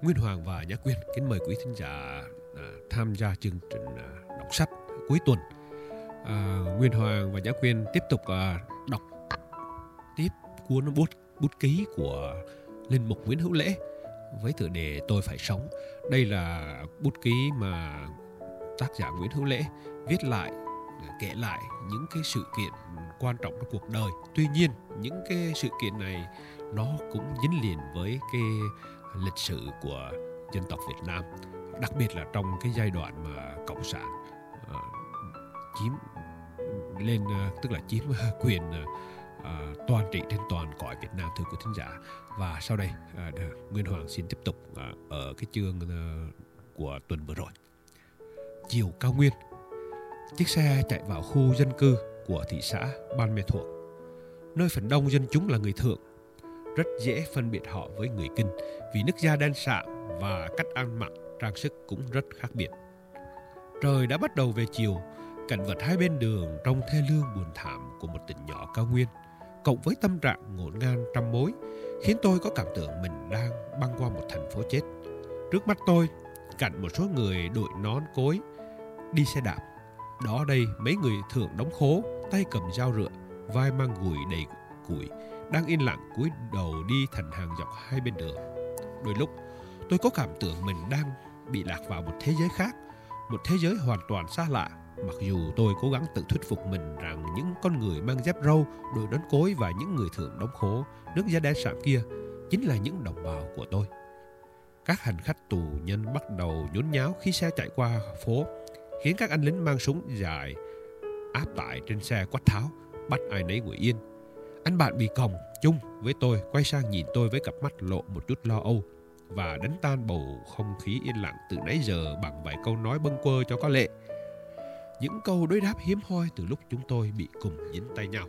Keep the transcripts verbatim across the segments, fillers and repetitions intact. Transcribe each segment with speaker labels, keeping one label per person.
Speaker 1: Nguyên Hoàng và Nhã Quyên kính mời quý thính giả à, tham gia chương trình à, đọc sách cuối tuần. À, Nguyên Hoàng và Nhã Quyên tiếp tục à, đọc tiếp cuốn bút bút ký của linh mục Nguyễn Hữu Lễ với tựa đề Tôi Phải Sống. Đây là bút ký mà tác giả Nguyễn Hữu Lễ viết lại, kể lại những cái sự kiện quan trọng trong cuộc đời. Tuy nhiên, những cái sự kiện này nó cũng dính liền với cái lịch sử của dân tộc Việt Nam, đặc biệt là trong cái giai đoạn mà cộng sản uh, chiếm lên, uh, tức là chiếm quyền uh, toàn trị trên toàn cõi Việt Nam, thưa quý thính giả. Và sau đây uh, Nguyên Hoàng xin tiếp tục uh, ở cái chương uh, của tuần vừa rồi. Chiều cao nguyên, chiếc xe chạy vào khu dân cư của thị xã Ban Mê Thuột, nơi phần đông dân chúng là người Thượng. Rất dễ phân biệt họ với người Kinh vì nước da đen sạm và cách ăn mặc, trang sức cũng rất khác biệt. Trời đã bắt đầu về chiều, cảnh vật hai bên đường trông thê lương buồn thảm của một tỉnh nhỏ cao nguyên, cộng với tâm trạng ngổn ngang trăm mối, khiến tôi có cảm tưởng mình đang băng qua một thành phố chết. Trước mắt tôi, cạnh một số người đội nón cối, đi xe đạp. Đó đây mấy người Thượng đóng khố, tay cầm dao rựa, vai mang gùi đầy củi, đang yên lặng cúi đầu đi thành hàng dọc hai bên đường. Đôi lúc tôi có cảm tưởng mình đang bị lạc vào một thế giới khác, một thế giới hoàn toàn xa lạ. Mặc dù tôi cố gắng tự thuyết phục mình rằng những con người mang dép râu, đội nón cối và những người Thượng đóng khố, nước da đen sạm kia chính là những đồng bào của tôi. Các hành khách tù nhân bắt đầu nhốn nháo khi xe chạy qua phố, khiến các anh lính mang súng dài áp tải trên xe quát tháo, bắt ai nấy ngồi yên. Anh bạn bị còng chung với tôi quay sang nhìn tôi với cặp mắt lộ một chút lo âu và đánh tan bầu không khí yên lặng từ nãy giờ bằng vài câu nói bâng quơ cho có lệ. Những câu đối đáp hiếm hoi từ lúc chúng tôi bị cùng dính tay nhau.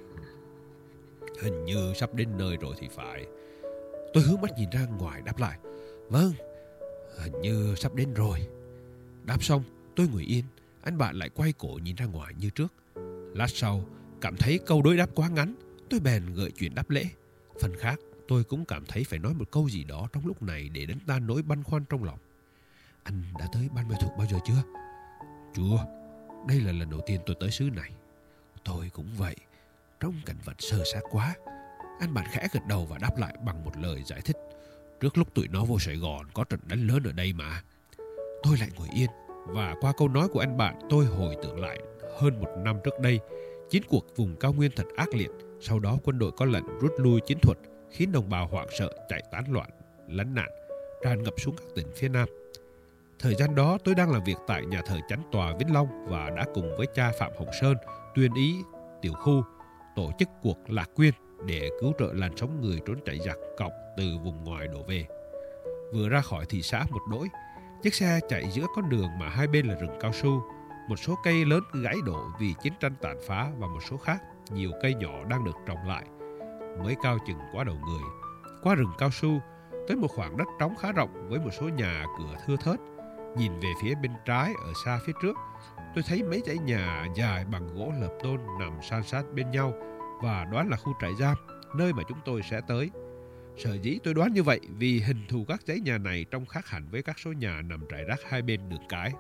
Speaker 1: Hình như sắp đến nơi rồi thì phải. Tôi hướng mắt nhìn ra ngoài đáp lại: Vâng, hình như sắp đến rồi. Đáp xong, tôi ngồi yên. Anh bạn lại quay cổ nhìn ra ngoài như trước. Lát sau, cảm thấy câu đối đáp quá ngắn, tôi bèn gợi chuyện đáp lễ. Phần khác, tôi cũng cảm thấy phải nói một câu gì đó trong lúc này để đánh tan nỗi băn khoăn trong lòng. Anh đã tới Ban Mê Thuột bao giờ chưa? Chưa, đây là lần đầu tiên tôi tới xứ này. Tôi cũng vậy, trong cảnh vật sơ sát quá. Anh bạn khẽ gật đầu và đáp lại bằng một lời giải thích: Trước lúc tụi nó vô Sài Gòn có trận đánh lớn ở đây mà. Tôi lại ngồi yên, và qua câu nói của anh bạn, tôi hồi tưởng lại hơn một năm trước đây, chiến cuộc vùng cao nguyên thật ác liệt. Sau đó quân đội có lệnh rút lui chiến thuật, khiến đồng bào hoảng sợ chạy tán loạn, lánh nạn, tràn ngập xuống các tỉnh phía Nam. Thời gian đó tôi đang làm việc tại nhà thờ Chánh tòa Vĩnh Long và đã cùng với cha Phạm Hồng Sơn, tuyên ý tiểu khu, tổ chức cuộc lạc quyên để cứu trợ làn sóng người trốn chạy giặc cọc từ vùng ngoài đổ về. Vừa ra khỏi thị xã một đỗi, chiếc xe chạy giữa con đường mà hai bên là rừng cao su. Một số cây lớn gãy đổ vì chiến tranh tàn phá và một số khác, nhiều cây nhỏ đang được trồng lại, mới cao chừng quá đầu người. Qua rừng cao su, tới một khoảng đất trống khá rộng với một số nhà cửa thưa thớt. Nhìn về phía bên trái ở xa phía trước, tôi thấy mấy dãy nhà dài bằng gỗ lợp tôn nằm san sát bên nhau và đoán là khu trại giam, nơi mà chúng tôi sẽ tới. Sở dĩ tôi đoán như vậy vì hình thù các dãy nhà này trông khác hẳn với các số nhà nằm rải rác hai bên đường cái.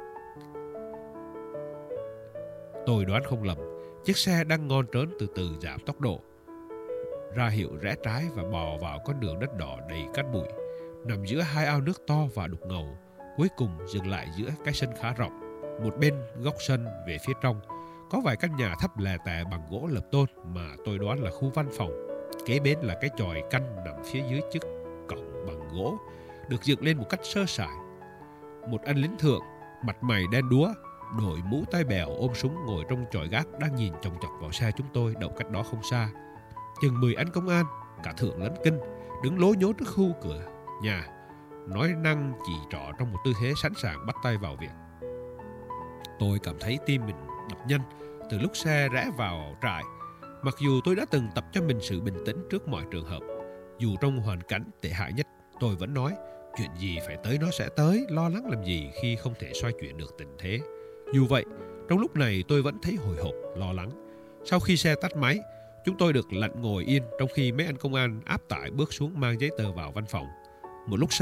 Speaker 1: Tôi đoán không lầm, chiếc xe đang ngon trớn từ từ giảm tốc độ, ra hiệu rẽ trái và bò vào con đường đất đỏ đầy cát bụi, nằm giữa hai ao nước to và đục ngầu. Cuối cùng dừng lại giữa cái sân khá rộng. Một bên góc sân về phía trong có vài căn nhà thấp lè tè bằng gỗ lợp tôn mà tôi đoán là khu văn phòng. Kế bên là cái chòi canh nằm phía dưới chiếc cổng bằng gỗ, được dựng lên một cách sơ sài. Một anh lính Thượng, mặt mày đen đúa, đội mũ tai bèo, ôm súng ngồi trong chòi gác đang nhìn chòng chọc vào xe chúng tôi đậu cách đó không xa. Chừng mười anh công an, cả Thượng lẫn Kinh, đứng lố nhố trước khu cửa nhà, nói năng chỉ trỏ trong một tư thế sẵn sàng bắt tay vào việc. Tôi cảm thấy tim mình đập nhanh từ lúc xe rẽ vào trại. Mặc dù tôi đã từng tập cho mình sự bình tĩnh trước mọi trường hợp, dù trong hoàn cảnh tệ hại nhất, tôi vẫn nói chuyện gì phải tới nó sẽ tới, lo lắng làm gì khi không thể xoay chuyển được tình thế. Dù vậy, trong lúc này tôi vẫn thấy hồi hộp, lo lắng. Sau khi xe tắt máy, chúng tôi được lệnh ngồi yên trong khi mấy anh công an áp tải bước xuống mang giấy tờ vào văn phòng. Một lúc sau,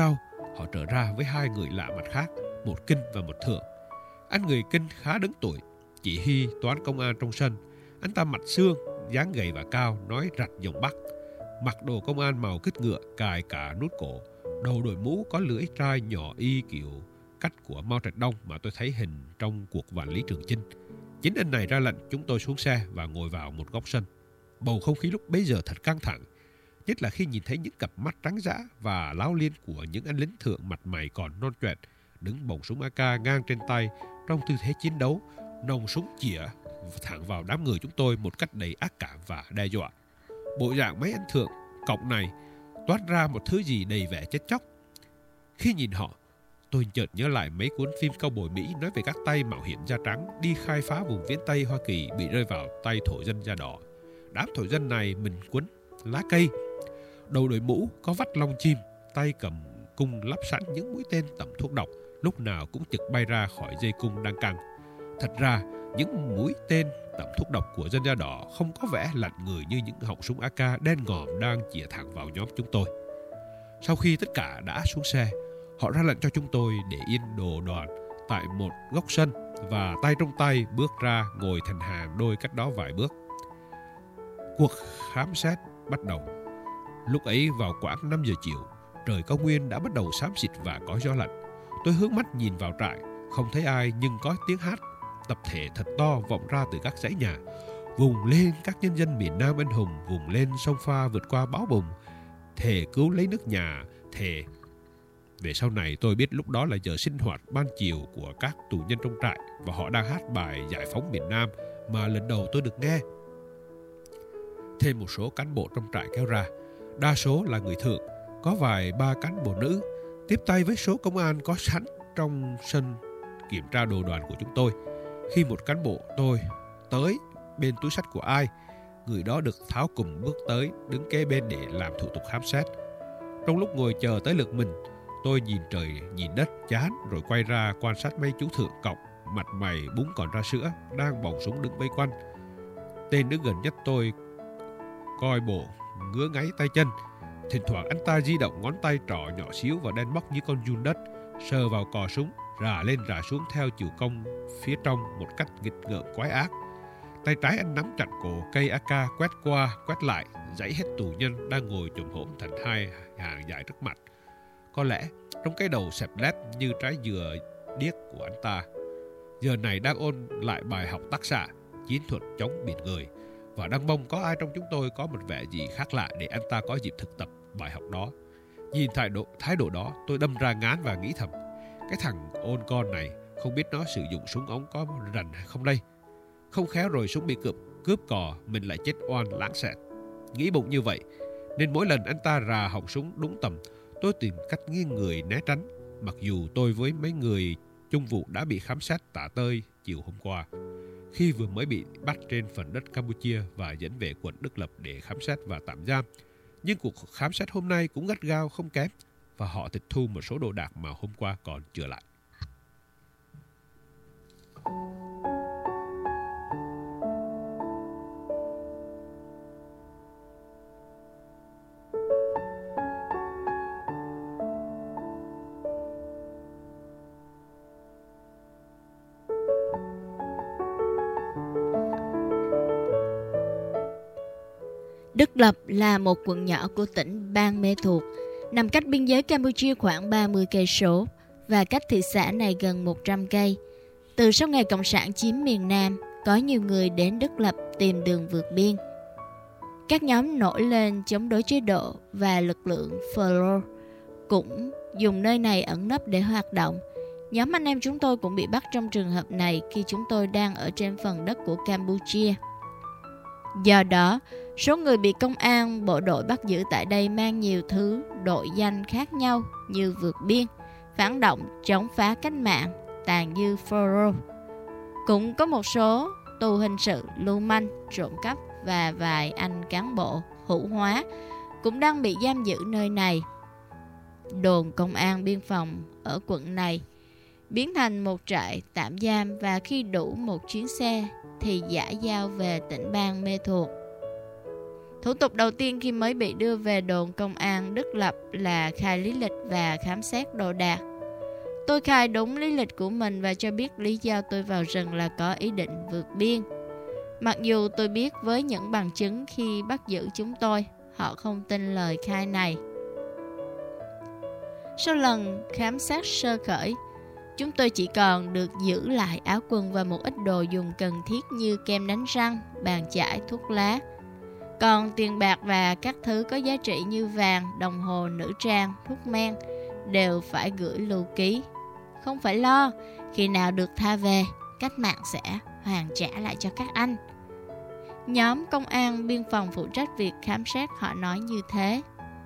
Speaker 1: họ trở ra với hai người lạ mặt khác, một Kinh và một Thượng. Anh người Kinh khá đứng tuổi, chỉ huy toán công an trong sân. Anh ta mặt xương, dáng gầy và cao, nói rặt giọng Bắc. Mặc đồ công an màu cứt ngựa, cài cả nút cổ, đầu đội mũ có lưỡi trai nhỏ y kiểu cách của Mao Trạch Đông mà tôi thấy hình trong cuộc vạn lý Trường Chinh. Chính anh này ra lệnh chúng tôi xuống xe và ngồi vào một góc sân. Bầu không khí lúc bấy giờ thật căng thẳng, nhất là khi nhìn thấy những cặp mắt trắng dã và láo liên của những anh lính thượng mặt mày còn non choẹt, đứng bổng súng a ca ngang trên tay trong tư thế chiến đấu, nòng súng chĩa thẳng vào đám người chúng tôi một cách đầy ác cảm và đe dọa. Bộ dạng mấy anh thượng cọc này toát ra một thứ gì đầy vẻ chết chóc. Khi nhìn họ, tôi chợt nhớ lại mấy cuốn phim cao bồi Mỹ nói về các tay mạo hiểm da trắng đi khai phá vùng viễn Tây Hoa Kỳ bị rơi vào tay thổ dân da đỏ. Đám thổ dân này mình quấn lá cây, đầu đội mũ có vắt lông chim, tay cầm cung lắp sẵn những mũi tên tẩm thuốc độc, lúc nào cũng trực bay ra khỏi dây cung đang căng. Thật ra, những mũi tên tẩm thuốc độc của dân da đỏ không có vẻ lạnh người như những họng súng a ca đen ngòm đang chĩa thẳng vào nhóm chúng tôi. Sau khi tất cả đã xuống xe, họ ra lệnh cho chúng tôi để yên đồ đoàn tại một góc sân và tay trong tay bước ra ngồi thành hàng đôi cách đó vài bước. Cuộc khám xét bắt đầu. Lúc ấy vào khoảng năm giờ chiều, trời cao nguyên đã bắt đầu xám xịt và có gió lạnh. Tôi hướng mắt nhìn vào trại, không thấy ai nhưng có tiếng hát tập thể thật to vọng ra từ các dãy nhà. Vùng lên các nhân dân miền Nam anh hùng, vùng lên sông Pha vượt qua bão bùng, thề cứu lấy nước nhà, thề. Về sau này tôi biết lúc đó là giờ sinh hoạt ban chiều của các tù nhân trong trại và họ đang hát bài giải phóng miền Nam mà lần đầu tôi được nghe. Thêm một số cán bộ trong trại kéo ra, đa số là người thượng, có vài ba cán bộ nữ, tiếp tay với số công an có sẵn trong sân kiểm tra đồ đoàn của chúng tôi. Khi một cán bộ tôi tới bên túi xách của ai, người đó được tháo cùng bước tới đứng kế bên để làm thủ tục khám xét. Trong lúc ngồi chờ tới lượt mình, tôi nhìn trời nhìn đất chán rồi quay ra quan sát mấy chú thượng cọc, mặt mày búng còn ra sữa, đang bỏng súng đứng vây quanh. Tên đứng gần nhất tôi coi bộ ngứa ngáy tay chân. Thỉnh thoảng anh ta di động ngón tay trỏ nhỏ xíu và đen móc như con giun đất, sờ vào cò súng, rà lên rà xuống theo chiều cong phía trong một cách nghịch ngợm quái ác. Tay trái anh nắm chặt cổ cây a ca quét qua quét lại, dãy hết tù nhân đang ngồi chồm hổm thành hai hàng dài trước mặt. Có lẽ trong cái đầu xẹp lép như trái dừa điếc của anh ta, giờ này đang ôn lại bài học tác xạ chiến thuật chống biển người, và đang mong có ai trong chúng tôi có một vẻ gì khác lạ để anh ta có dịp thực tập bài học đó. Nhìn thái độ, thái độ đó, tôi đâm ra ngán và nghĩ thầm, cái thằng ôn con này không biết nó sử dụng súng ống có rành không đây. Không khéo rồi súng bị cướp, cướp cò, mình lại chết oan lãng xẹt. Nghĩ bụng như vậy, nên mỗi lần anh ta rà họng súng đúng tầm, tôi tìm cách nghiêng người né tránh, mặc dù tôi với mấy người chung vụ đã bị khám xét tả tơi chiều hôm qua, khi vừa mới bị bắt trên phần đất Campuchia và dẫn về quận Đức Lập để khám xét và tạm giam. Nhưng cuộc khám xét hôm nay cũng gắt gao không kém, và họ tịch thu một số đồ đạc mà hôm qua còn chừa lại.
Speaker 2: Đức Lập là một quận nhỏ của tỉnh Ban Mê Thuột, nằm cách biên giới Campuchia khoảng ba mươi cây số và cách thị xã này gần một trăm cây. Từ sau ngày Cộng sản chiếm miền Nam, có nhiều người đến Đức Lập tìm đường vượt biên. Các nhóm nổi lên chống đối chế độ và lực lượng Phờ cũng dùng nơi này ẩn nấp để hoạt động. Nhóm anh em chúng tôi cũng bị bắt trong trường hợp này khi chúng tôi đang ở trên phần đất của Campuchia. Do đó, số người bị công an bộ đội bắt giữ tại đây mang nhiều thứ đội danh khác nhau như vượt biên, phản động, chống phá cách mạng, tàn dư Phờ. Cũng có một số tù hình sự, lưu manh, trộm cắp và vài anh cán bộ hữu hóa cũng đang bị giam giữ nơi này. Đồn công an biên phòng ở quận này biến thành một trại tạm giam, và khi đủ một chuyến xe thì giải giao về tỉnh Ban Mê Thuột. Thủ tục đầu tiên khi mới bị đưa về đồn công an Đức Lập là khai lý lịch và khám xét đồ đạc. Tôi khai đúng lý lịch của mình và cho biết lý do tôi vào rừng là có ý định vượt biên. Mặc dù tôi biết với những bằng chứng khi bắt giữ chúng tôi, họ không tin lời khai này. Sau lần khám xét sơ khởi, chúng tôi chỉ còn được giữ lại áo quần và một ít đồ dùng cần thiết như kem đánh răng, bàn chải, thuốc lá. Còn tiền bạc và các thứ có giá trị như vàng, đồng hồ, nữ trang, thuốc men đều phải gửi lưu ký. Không phải lo, khi nào được tha về, cách mạng sẽ hoàn trả lại cho các anh. Nhóm công an biên phòng phụ trách việc khám xét họ nói như thế.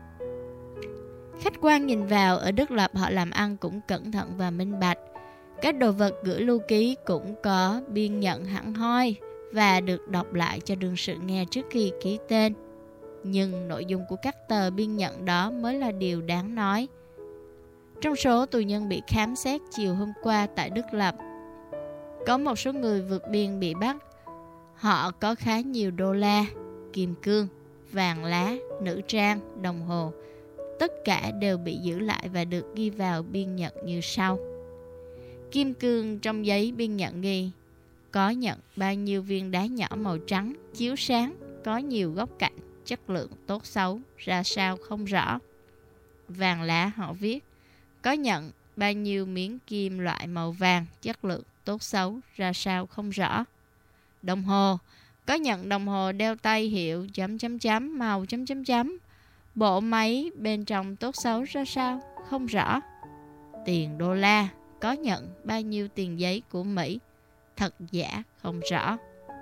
Speaker 2: Khách quan nhìn vào, ở Đức Lập họ làm ăn cũng cẩn thận và minh bạch. Các đồ vật gửi lưu ký cũng có biên nhận hẳn hoi và được đọc lại cho đương sự nghe trước khi ký tên. Nhưng nội dung của các tờ biên nhận đó mới là điều đáng nói. Trong số tù nhân bị khám xét chiều hôm qua tại Đức Lập, có một số người vượt biên bị bắt. Họ có khá nhiều đô la, kim cương, vàng lá, nữ trang, đồng hồ. Tất cả đều bị giữ lại và được ghi vào biên nhận như sau. Kim cương trong giấy biên nhận ghi: có nhận bao nhiêu viên đá nhỏ màu trắng, chiếu sáng, có nhiều góc cạnh, chất lượng tốt xấu, ra sao không rõ. Vàng lá họ viết: có nhận bao nhiêu miếng kim loại màu vàng, chất lượng tốt xấu, ra sao không rõ. Đồng hồ: có nhận đồng hồ đeo tay hiệu chấm chấm chấm, màu chấm chấm chấm. Bộ máy bên trong tốt xấu ra sao không rõ. Tiền đô la: có nhận bao nhiêu tiền giấy của Mỹ, thật giả không rõ.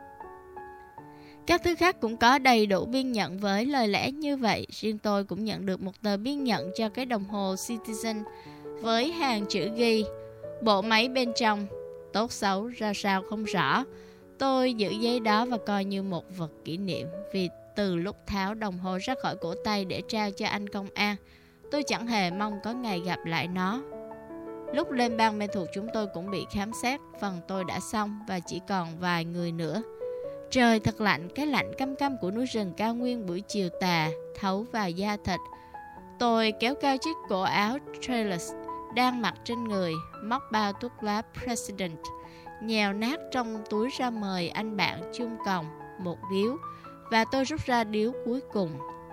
Speaker 2: Các thứ khác cũng có đầy đủ biên nhận với lời lẽ như vậy. Riêng tôi cũng nhận được một tờ biên nhận cho cái đồng hồ Citizen với hàng chữ ghi: bộ máy bên trong tốt xấu ra sao không rõ. Tôi giữ giấy đó và coi như một vật kỷ niệm, vì từ lúc tháo đồng hồ ra khỏi cổ tay để trao cho anh công an, tôi chẳng hề mong có ngày gặp lại nó. Lúc lên bang mê thuộc chúng tôi cũng bị khám xét. Phần tôi đã xong và chỉ còn vài người nữa. Trời thật lạnh, cái lạnh căm căm của núi rừng cao nguyên buổi chiều tà thấu vào da thịt. Tôi kéo cao chiếc cổ áo Trailers đang mặc trên người, móc bao thuốc lá President nhèo nát trong túi ra mời anh bạn chung còng một điếu, và tôi rút ra điếu cuối cùng.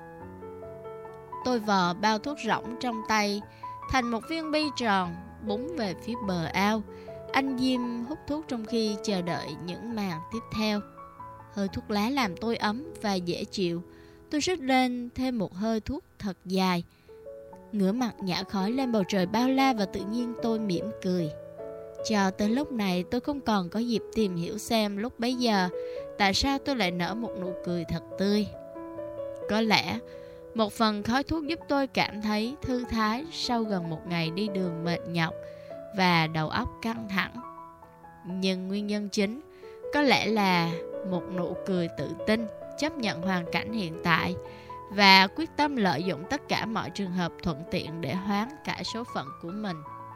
Speaker 2: Tôi vò bao thuốc rỗng trong tay thành một viên bi tròn, búng về phía bờ ao. Anh Diêm hút thuốc trong khi chờ đợi những màn tiếp theo. Hơi thuốc lá làm tôi ấm và dễ chịu. Tôi rít lên thêm một hơi thuốc thật dài, ngửa mặt nhả khói lên bầu trời bao la, và tự nhiên tôi mỉm cười. Cho tới lúc này tôi không còn có dịp tìm hiểu xem lúc bấy giờ tại sao tôi lại nở một nụ cười thật tươi. Có lẽ một phần khói thuốc giúp tôi cảm thấy thư thái sau gần một ngày đi đường mệt nhọc và đầu óc căng thẳng. Nhưng nguyên nhân chính có lẽ là một nụ cười tự tin, chấp nhận hoàn cảnh hiện tại và quyết tâm lợi dụng tất cả mọi trường hợp thuận tiện để hoán cải số phận của mình.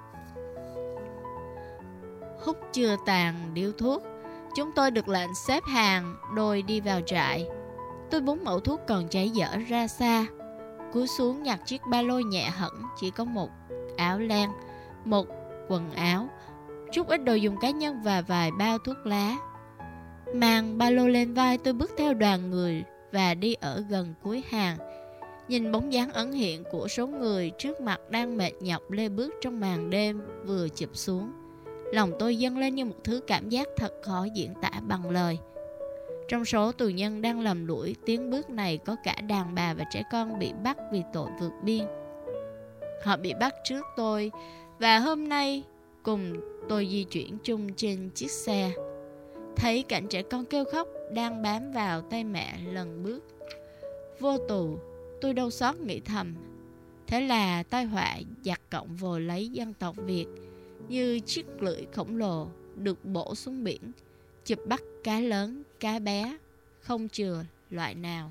Speaker 2: Hút chưa tàn điếu thuốc, chúng tôi được lệnh xếp hàng đôi đi vào trại. Tôi búng mẩu thuốc còn cháy dở ra xa, cúi xuống nhặt chiếc ba lô nhẹ hẳn, chỉ có một áo len, một quần áo, chút ít đồ dùng cá nhân và vài bao thuốc lá. Mang ba lô lên vai, tôi bước theo đoàn người và đi ở gần cuối hàng. Nhìn bóng dáng ẩn hiện của số người trước mặt đang mệt nhọc lê bước trong màn đêm vừa chụp xuống, lòng tôi dâng lên như một thứ cảm giác thật khó diễn tả bằng lời. Trong số tù nhân đang lầm lũi tiến bước này có cả đàn bà và trẻ con bị bắt vì tội vượt biên. Họ bị bắt trước tôi và hôm nay cùng tôi di chuyển chung trên chiếc xe. Thấy cảnh trẻ con kêu khóc đang bám vào tay mẹ lần bước vô tù, tôi đau xót nghĩ thầm. Thế là tai họa giặc cộng vồ lấy dân tộc Việt như chiếc lưỡi khổng lồ được bổ xuống biển, chụp bắt cá lớn, cá bé, không chừa loại nào.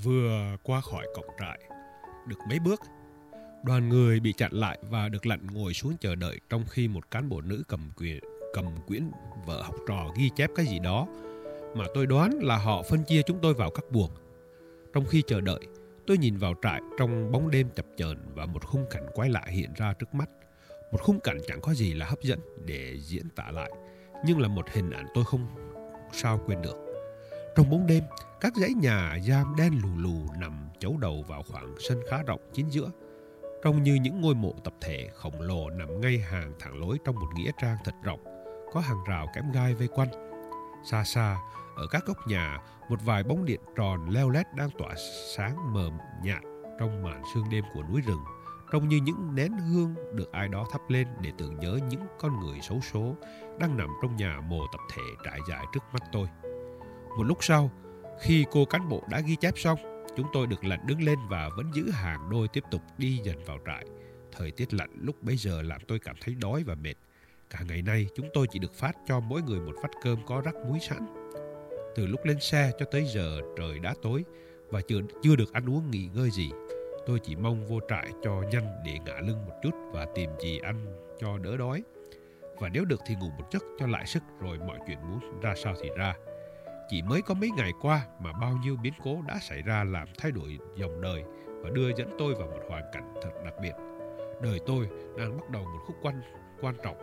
Speaker 1: Vừa qua khỏi cổng trại được mấy bước, đoàn người bị chặn lại và được lệnh ngồi xuống chờ đợi, trong khi một cán bộ nữ cầm quyển, cầm quyển vợ học trò ghi chép cái gì đó mà tôi đoán là họ phân chia chúng tôi vào các buồng. Trong khi chờ đợi, tôi nhìn vào trại trong bóng đêm chập chờn và một khung cảnh quái lạ hiện ra trước mắt. Một khung cảnh chẳng có gì là hấp dẫn để diễn tả lại, nhưng là một hình ảnh tôi không sao quên được. Trong bóng đêm, các dãy nhà giam đen lù lù nằm chấu đầu vào khoảng sân khá rộng chính giữa, trông như những ngôi mộ tập thể khổng lồ nằm ngay hàng thẳng lối trong một nghĩa trang thật rộng, có hàng rào kẽm gai vây quanh. Xa xa, ở các góc nhà, một vài bóng điện tròn leo lét đang tỏa sáng mờ nhạt trong màn sương đêm của núi rừng, trông như những nén hương được ai đó thắp lên để tưởng nhớ những con người xấu số đang nằm trong nhà mồ tập thể trải dài trước mắt tôi. Một lúc sau, khi cô cán bộ đã ghi chép xong, chúng tôi được lệnh đứng lên và vẫn giữ hàng đôi tiếp tục đi dần vào trại. Thời tiết lạnh lúc bấy giờ làm tôi cảm thấy đói và mệt. Cả ngày nay chúng tôi chỉ được phát cho mỗi người một vắt cơm có rắc muối sẵn. Từ lúc lên xe cho tới giờ trời đã tối và chưa, chưa được ăn uống nghỉ ngơi gì. Tôi chỉ mong vô trại cho nhanh để ngả lưng một chút và tìm gì ăn cho đỡ đói. Và nếu được thì ngủ một giấc cho lại sức, rồi mọi chuyện muốn ra sao thì ra. Chỉ mới có mấy ngày qua mà bao nhiêu biến cố đã xảy ra làm thay đổi dòng đời và đưa dẫn tôi vào một hoàn cảnh thật đặc biệt. Đời tôi đang bắt đầu một khúc quan, quan trọng.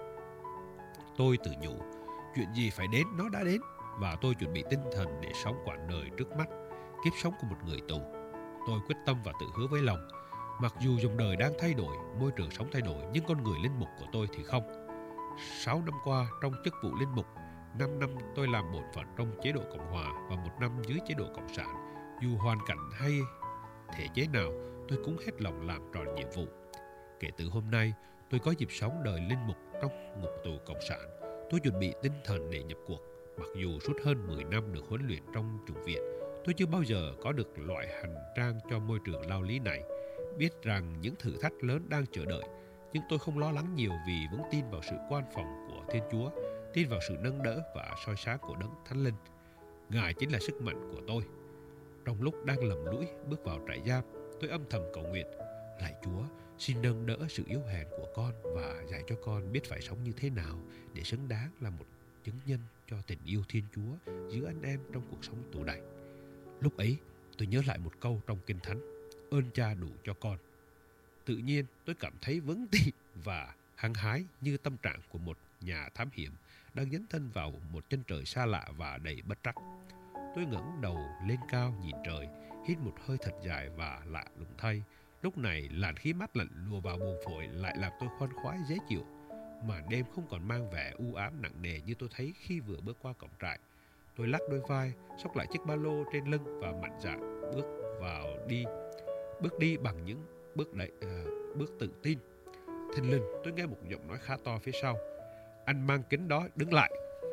Speaker 1: Tôi tự nhủ, chuyện gì phải đến nó đã đến, và tôi chuẩn bị tinh thần để sống quãng đời trước mắt, kiếp sống của một người tù. Tôi quyết tâm và tự hứa với lòng, mặc dù dòng đời đang thay đổi, môi trường sống thay đổi, nhưng con người linh mục của tôi thì không. Sáu năm qua trong chức vụ linh mục, năm năm tôi làm bổn phận trong chế độ Cộng hòa và một năm dưới chế độ Cộng sản. Dù hoàn cảnh hay thể chế nào, tôi cũng hết lòng làm tròn nhiệm vụ. Kể từ hôm nay, tôi có dịp sống đời linh mục trong ngục tù Cộng sản. Tôi chuẩn bị tinh thần để nhập cuộc. Mặc dù suốt hơn mười năm được huấn luyện trong chủng viện, tôi chưa bao giờ có được loại hành trang cho môi trường lao lý này. Biết rằng những thử thách lớn đang chờ đợi, nhưng tôi không lo lắng nhiều vì vẫn tin vào sự quan phòng của Thiên Chúa, tin vào sự nâng đỡ và soi sáng của Đấng Thánh Linh. Ngài chính là sức mạnh của tôi. Trong lúc đang lầm lũi bước vào trại giam, tôi âm thầm cầu nguyện: lạy Chúa, xin nâng đỡ sự yếu hèn của con và dạy cho con biết phải sống như thế nào để xứng đáng là một chứng nhân cho tình yêu Thiên Chúa giữa anh em trong cuộc sống tù đầy. Lúc ấy, tôi nhớ lại một câu trong Kinh Thánh: ơn Cha đủ cho con. Tự nhiên, tôi cảm thấy vững tin và hăng hái như tâm trạng của một nhà thám hiểm đang dấn thân vào một chân trời xa lạ và đầy bất trắc. Tôi ngẩng đầu lên cao nhìn trời, hít một hơi thật dài và lạ lùng thay. Lúc này, làn khí mát lạnh lùa vào buồng phổi lại làm tôi khoan khoái dễ chịu. Màn đêm không còn mang vẻ u ám nặng nề như tôi thấy khi vừa bước qua cổng trại. Tôi lắc đôi vai, xốc lại chiếc ba lô trên lưng và mạnh dạn bước vào đi, bước đi bằng những bước đẩy, uh, bước tự tin. Thình lình, tôi nghe một giọng nói khá to phía sau: anh mang kính đó đứng lại.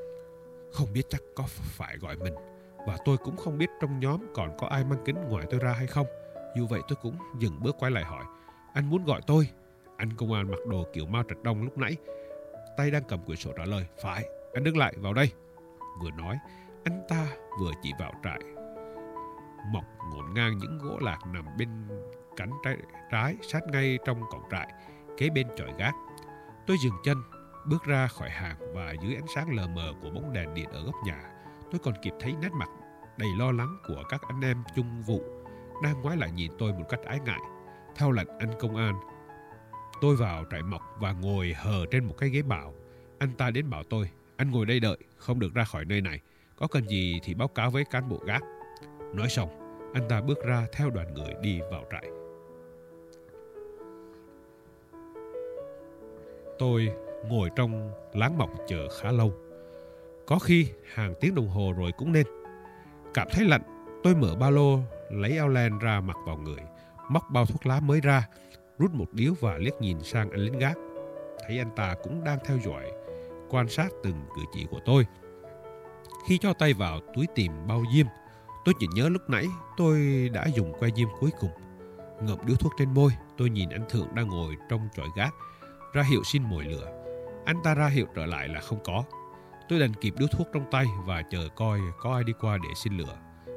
Speaker 1: Không biết chắc có phải gọi mình, và tôi cũng không biết trong nhóm còn có ai mang kính ngoài tôi ra hay không. Dù vậy tôi cũng dừng bước quay lại hỏi: anh muốn gọi tôi? Anh công an mặc đồ kiểu Mao Trạch Đông lúc nãy, tay đang cầm quyển sổ trả lời: phải, anh đứng lại, vào đây. Vừa nói, anh ta vừa chỉ vào trại mọc ngổn ngang những gỗ lạc nằm bên cánh trái, trái sát ngay trong cổng trại, kế bên chòi gác. Tôi dừng chân, bước ra khỏi hàng và dưới ánh sáng lờ mờ của bóng đèn điện ở góc nhà, tôi còn kịp thấy nét mặt đầy lo lắng của các anh em chung vụ đang ngoái lại nhìn tôi một cách ái ngại. Theo lệnh anh công an, tôi vào trại mọc và ngồi hờ trên một cái ghế bào. Anh ta đến bảo tôi: anh ngồi đây đợi, không được ra khỏi nơi này. Có cần gì thì báo cáo với cán bộ gác. Nói xong, anh ta bước ra theo đoàn người đi vào trại. Tôi ngồi trong láng mọc chờ khá lâu. Có khi hàng tiếng đồng hồ rồi cũng nên. Cảm thấy lạnh, tôi mở ba lô, lấy áo len ra mặc vào người, móc bao thuốc lá mới ra, rút một điếu và liếc nhìn sang anh lính gác. Thấy anh ta cũng đang theo dõi, quan sát từng cử chỉ của tôi. Khi cho tay vào túi tìm bao diêm, tôi chỉ nhớ lúc nãy tôi đã dùng que diêm cuối cùng. Ngậm điếu thuốc trên môi, tôi nhìn anh Thượng đang ngồi trong chòi gác, ra hiệu xin mồi lửa. Anh ta ra hiệu trở lại là không có. Tôi đành kịp điếu thuốc trong tay và chờ coi có ai đi qua để xin lửa.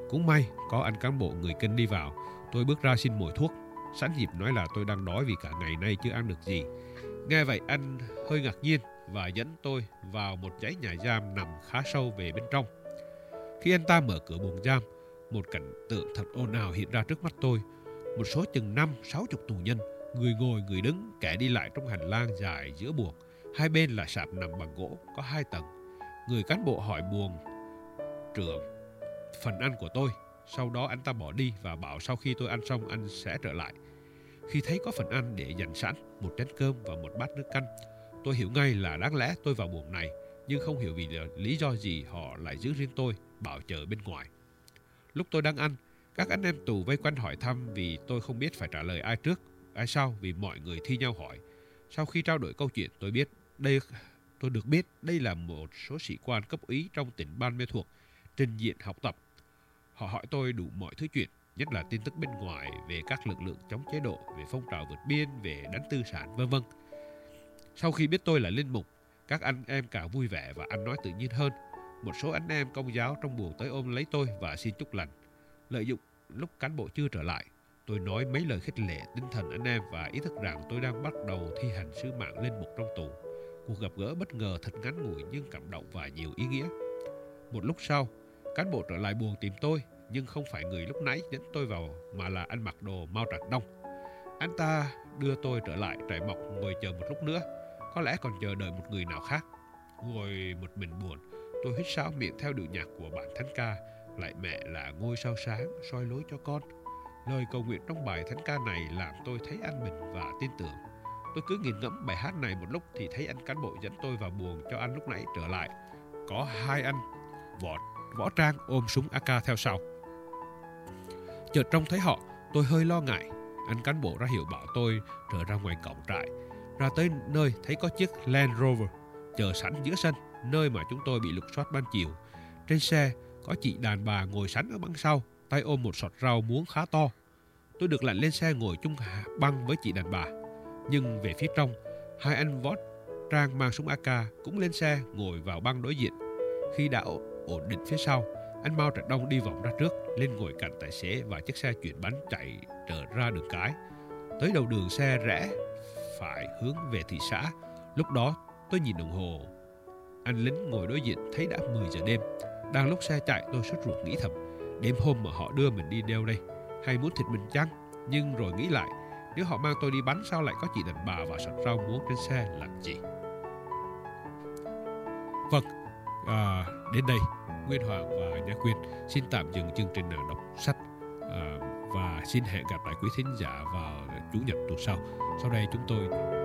Speaker 1: Cũng may có anh cán bộ người Kinh đi vào. Tôi bước ra xin mồi thuốc, sẵn dịp nói là tôi đang đói vì cả ngày nay chưa ăn được gì. Nghe vậy anh hơi ngạc nhiên và dẫn tôi vào một dãy nhà giam nằm khá sâu về bên trong. Khi anh ta mở cửa buồng giam, một cảnh tượng thật ồn ào hiện ra trước mắt tôi. Một số chừng năm, sáu chục tù nhân, người ngồi, người đứng, kẻ đi lại trong hành lang dài giữa buồng. Hai bên là sạp nằm bằng gỗ, có hai tầng. Người cán bộ hỏi buồng trưởng phần ăn của tôi. Sau đó anh ta bỏ đi và bảo sau khi tôi ăn xong anh sẽ trở lại. Khi thấy có phần ăn để dành sẵn, một chén cơm và một bát nước canh, tôi hiểu ngay là đáng lẽ tôi vào buồng này, nhưng không hiểu vì lý do gì họ lại giữ riêng tôi, bảo chờ bên ngoài. Lúc tôi đang ăn, các anh em tù vây quanh hỏi thăm vì tôi không biết phải trả lời ai trước, ai sau vì mọi người thi nhau hỏi. Sau khi trao đổi câu chuyện, tôi biết đây tôi được biết đây là một số sĩ quan cấp úy trong tỉnh Ban Mê Thuột trình diện học tập. Họ hỏi tôi đủ mọi thứ chuyện, nhất là tin tức bên ngoài về các lực lượng chống chế độ, về phong trào vượt biên, về đánh tư sản, vân vân. Sau khi biết tôi là linh mục, các anh em càng vui vẻ và ăn nói tự nhiên hơn. Một số anh em công giáo trong buồng tới ôm lấy tôi và xin chúc lành. Lợi dụng lúc cán bộ chưa trở lại, tôi nói mấy lời khích lệ tinh thần anh em và ý thức rằng tôi đang bắt đầu thi hành sứ mạng linh mục trong tù. Cuộc gặp gỡ bất ngờ thật ngắn ngủi nhưng cảm động và nhiều ý nghĩa. Một lúc sau, cán bộ trở lại buồng tìm tôi, nhưng không phải người lúc nãy dẫn tôi vào mà là anh mặc đồ Mao Trạch Đông. Anh ta đưa tôi trở lại trại mọc ngồi chờ một lúc nữa, có lẽ còn chờ đợi một người nào khác. Ngồi một mình buồn, tôi huýt sáo miệng theo điệu nhạc của bản thánh ca Lạy Mẹ là ngôi sao sáng soi lối cho con. Lời cầu nguyện trong bài thánh ca này làm tôi thấy an bình và tin tưởng. Tôi cứ nghiền ngẫm bài hát này một lúc thì thấy anh cán bộ dẫn tôi vào buồng cho ăn lúc nãy trở lại. Có hai anh võ, võ trang ôm súng a ca theo sau. Chợt trông thấy họ, tôi hơi lo ngại. Anh cán bộ ra hiệu bảo tôi trở ra ngoài cổng trại. Ra tới nơi thấy có chiếc Land Rover chờ sẵn giữa sân, nơi mà chúng tôi bị lục soát ban chiều. Trên xe có chị đàn bà ngồi sẵn ở băng sau, tay ôm một sọt rau muống khá to. Tôi được lặn lên xe ngồi chung băng với chị đàn bà. Nhưng về phía trong, hai anh võ trang mang súng a ca cũng lên xe ngồi vào băng đối diện. Khi đã ổn định phía sau, anh Mao Trạch Đông đi vòng ra trước, lên ngồi cạnh tài xế và chiếc xe chuyển bánh chạy trở ra đường cái. Tới đầu đường xe rẽ phải hướng về thị xã. Lúc đó tôi nhìn đồng hồ. Anh lính ngồi đối diện thấy đã mười giờ đêm. Đang lúc xe chạy tôi sốt ruột nghĩ thầm, đêm hôm mà họ đưa mình đi đâu đây? Hay muốn thịt mình chăng? Nhưng rồi nghĩ lại, nếu họ mang tôi đi bắn sao lại có chị đàn bà và sọt rau muống trên xe làm gì? Vâng, à, đến đây Nguyên Hoàng và Nhã Quyên xin tạm dừng chương trình đọc sách à, và xin hẹn gặp lại quý thính giả vào Chủ nhật tuần sau. Sau đây chúng tôi